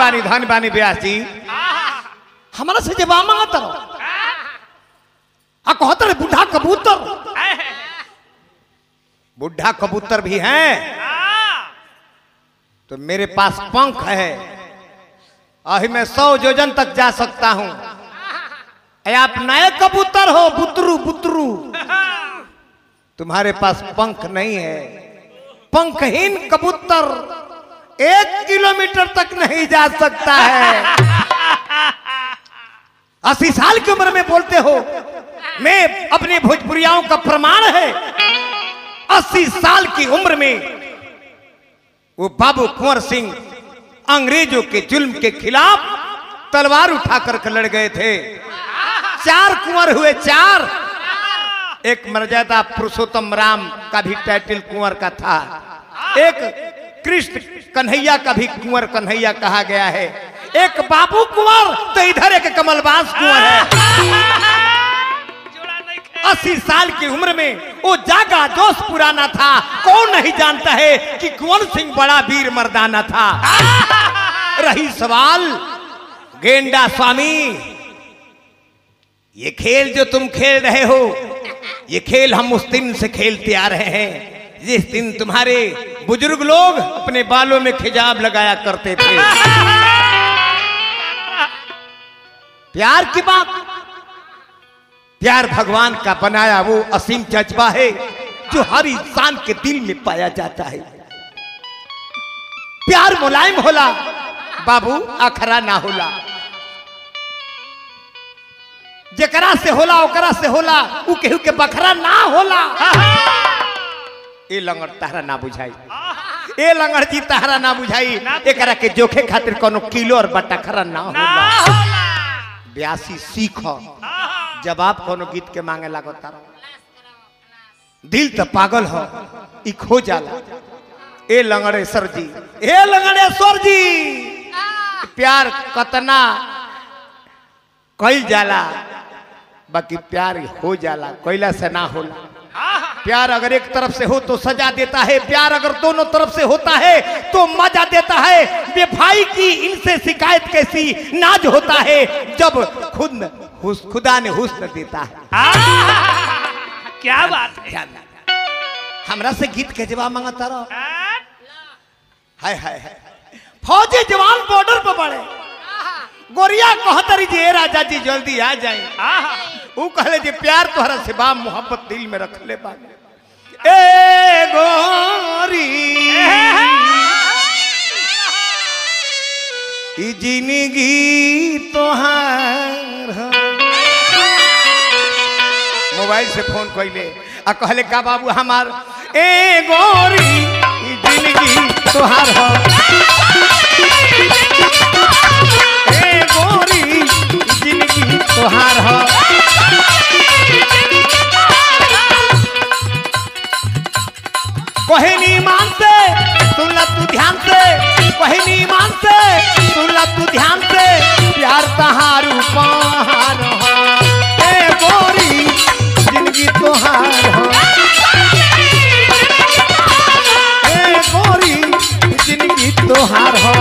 बानी धन बानी व्यास जी हमारा से जवाब मांगता कहते बुढ़ा कबूतर बुढ़ा कबूतर भी हैं तो मेरे पास पंख है अभी मैं 100 योजन तक जा सकता हूं। आप नए कबूतर हो बुतरू बुतरू तुम्हारे पास पंख नहीं है। पंखहीन कबूतर 1 किलोमीटर तक नहीं जा सकता है। 80 साल की उम्र में बोलते हो मैं अपने भोजपुरियाओं का प्रमाण है। 80 साल की उम्र में वो बाबू कुंवर सिंह अंग्रेजों के जुल्म के खिलाफ तलवार उठाकर लड़ गए थे। 4 कुंवर हुए 4। एक मर्यादा पुरुषोत्तम राम का भी टाइटल कुंवर का था। एक कृष्ण कन्हैया का भी कुंवर कन्हैया कहा गया है। एक बाबू कुंवर तो इधर एक कमलबास कुंवर है। 80 साल की उम्र में वो जागा जोश पुराना था। कौन नहीं जानता है कि कुंवर सिंह बड़ा वीर मर्दाना था। रही सवाल गेंडा स्वामी ये खेल जो तुम खेल रहे हो ये खेल हम उस दिन से खेलते आ रहे हैं जिस दिन तुम्हारे बुजुर्ग लोग अपने बालों में खिजाब लगाया करते थे। प्यार की बात प्यार भगवान का बनाया वो असीम जज्बा है जो हर इंसान के दिल में पाया जाता है। प्यार मुलायम होला बाबू अखरा ना होला। जकरा से होला ओकरा से होला उ केहू के बखरा ना होला। ए लंगड़ तारा ना बुझाई ए लंगड़ जी तारा ना बुझाई एकरा के जोखे खातिर कोनो किलो और बटखरा ना होला। ब्यासी सीख जवाब कोनो गीत के मांगे लागो तारा दिल तो पागल हो ई खो जाला। ए लंगड़ेश्वर जी ए लंगड़ेश्वर जी प्यार कतना कई जाला बाकी प्यार हो जाला कोयला से ना होला। प्यार अगर एक तरफ से हो तो सजा देता है। प्यार अगर दोनों तरफ से होता है तो मजा देता है। बेभाई की इनसे शिकायत कैसी नाज होता है जब खुदा ने हुस्न देता है। क्या बात है। हमरा से गीत के जवाब मांगता रहो। हाय हाय हाय फौजी जवान बॉर्डर पर पड़े गोरिया कहतरी जी राजा जी जल्दी आ जाए। वो कहले जी प्यार तोहरा से बा मोहब्बत दिल में रख ले बानी। ए गोरी ई जिंदगी तोहार मोबाइल से फोन कइले आ कहले का बाबू हमार ए गोरी ई जिंदगी तोहार हो। ए गोरी जिंदगी तोहार हो। कहनी मान से सुन ला तू ध्यान से कहनी मान से सुन ला तू ध्यान से प्यार तहार उपहार हो। ए गोरी जिंदगी तोहार हो। ए गोरी जिंदगी तोहार हो।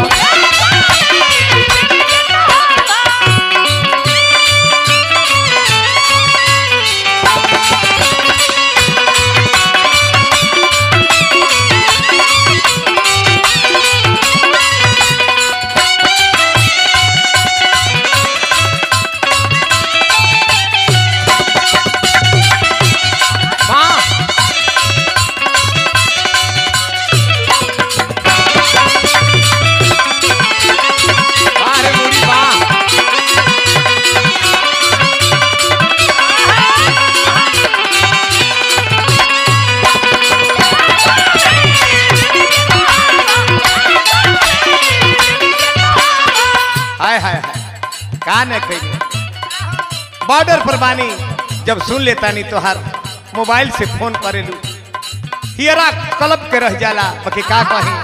बॉर्डर पर बानी जब सुन लेता नहीं तो हर मोबाइल से फोन करेलू हियरा कलब के रह जाला बाकी का कही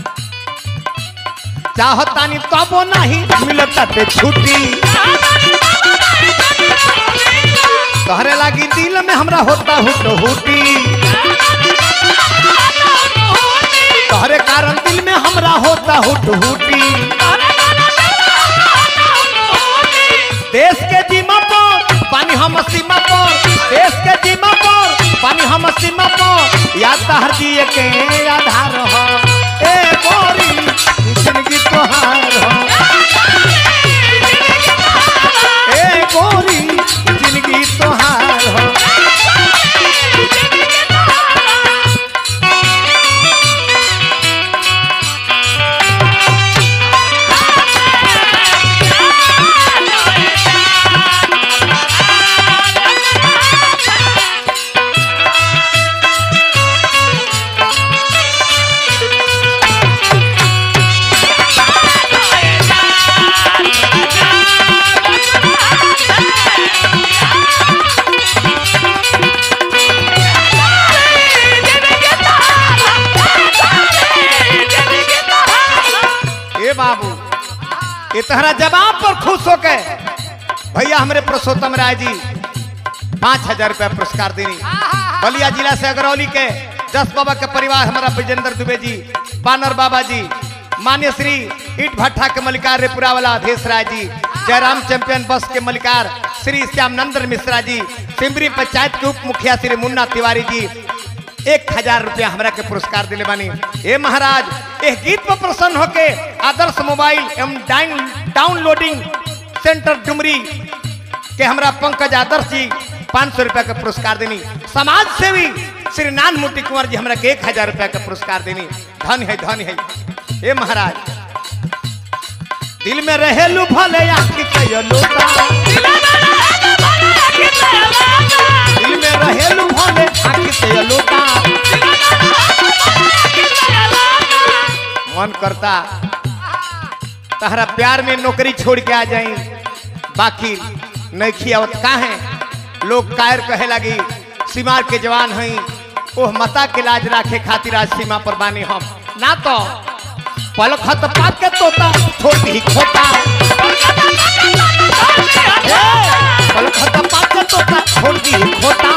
चाहतानी तबो नहीं मिलता ते छुट्टी तोहरे लागी दिल में हमरा होता हुटी तोहरे कारण दिल में हमरा होता हुटी हम सीमा पर, देश के सीमा पर पानी हम सीमा पर, या तहर जिए के आधार हो ए गोरी जिंदगी तोहार हो ए गोरी जिंदगी तोहार हो। बाबू ये तहरा जवाब पर खुश होके भैया हमारे पुरुषोत्तम राय जी 5000 रुपया पुरस्कार देनी। बलिया जिला से अगरौली के 10 बाबा के परिवार हमारा विजेंद्र दुबे जी, बानर बाबा जी, मान्य श्री ईट भट्टा के मलिकार रेपुरा वाला अधेश राय जी, जयराम चैंपियन बस के मलिकार श्री श्याम नंदन मिश्रा जी, सिमरी पंचायत के उप मुखिया श्री मुन्ना तिवारी जी 1000 रुपया हमरा के पुरस्कार दिले बानी। ए महाराज एक गीत पर प्रसन्न होके आदर्श मोबाइल एवं डाउनलोडिंग सेंटर डुमरी के हमरा पंकज आदर्श जी 500 रुपया का पुरस्कार देनी। समाज सेवी श्री नान मोती कुंवर जी हमरा के 1000 रुपया का पुरस्कार देनी। धन है धन है। ए महाराज दिल में रहेलू भले आँखी कयलूता, दिल में रहेलू भले आँखी कयलूता, मन करता तहरा प्यार में नौकरी छोड़ के आ जाई, बाकी नहीं खियावत का है। लोग कायर कहे लगी सीमा के जवान हई, ओह मता के लाज राखे खातिर आज सीमा पर बानी हम ना तो पलक हत पात के तोता छोड़ दी खोता, पलक हत पात के तोता छोड़ दी खोता,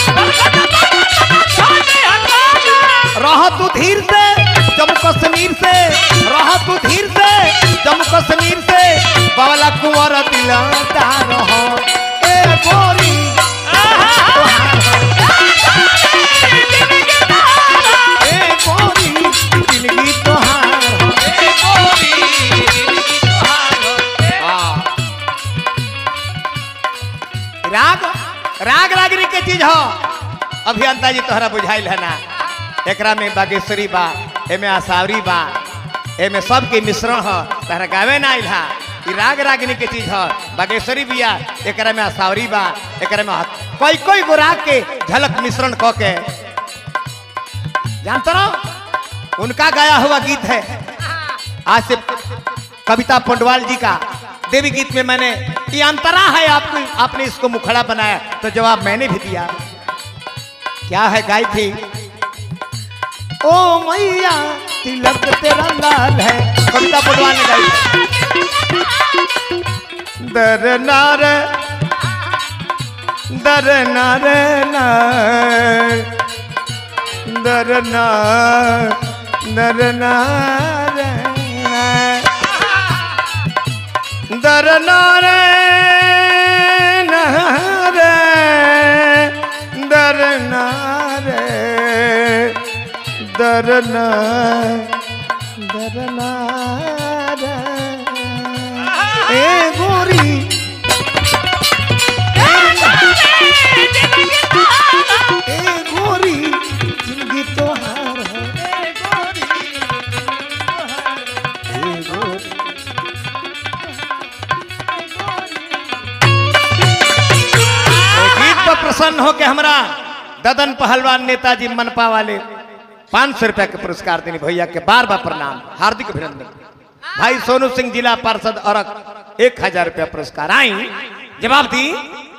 रह तू धीर से जम्मू कश्मीर से, रह तू धीर से जम्मू कश्मीर से, बावला कुंवर दिलदार हो ए गोरी ए गोरी जिंदगी तोहार हो ए गोरी राग राग रागनी के चीज हो। अभियंता जी तोहरा बुझाइल है ना, एकरा में बागेश्वरी बा, एमे आसावरी बा, एमे सबके मिश्रण हो, तहरा गावे ना आइल हा। ई राग रागिनी के चीज हो। बागेश्वरी बिया, एकरा में आसावरी बा, एकरा में कोई कोई गो राग के झलक मिश्रण क के जानते हो उनका गाया हुआ गीत है। आज से कविता पोंडवाल जी का देवी गीत में मैंने ये अंतरा है आपने इसको मुखड़ा बनाया, तो जवाब मैंने भी दिया। क्या है गाई थी, ओ मैया तिलक तेरा लाल है, कविता पोंडवाल ने गाई। दर नार दर नार दर नार दर नार दर नार दर नार दरना दरना ए गोरी ए गोरी जिंदगी तोहार है ए गोरी ए गोरी। गीत पर प्रसन्न हो के हमरा ददन पहलवान नेताजी मनपा वाले 500 रुपया के पुरस्कार देनी। भैया के बार बार प्रणाम, हार्दिक अभिनंदन। भाई सोनू सिंह जिला पार्षद अरक 1000 रुपया पुरस्कार। आई जवाब दी।